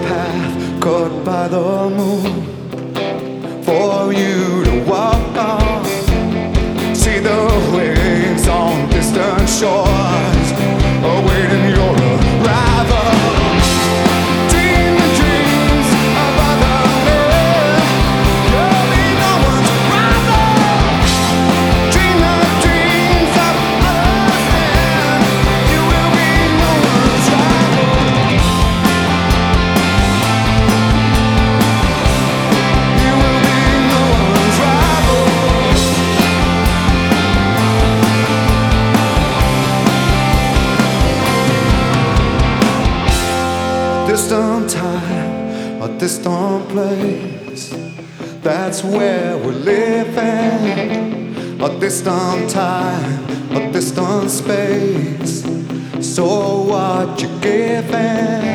path cut by the moon for you to walk on. See the waves on distant shores awaiting your arrival. Dream the dreams of other men. You'll be no one's rival. Dream the dreams of other men. You will be no one's rival. You will be no one's rival. Distant time, a distant place. That's where we're living. A distant time, a distant space. So what you giving?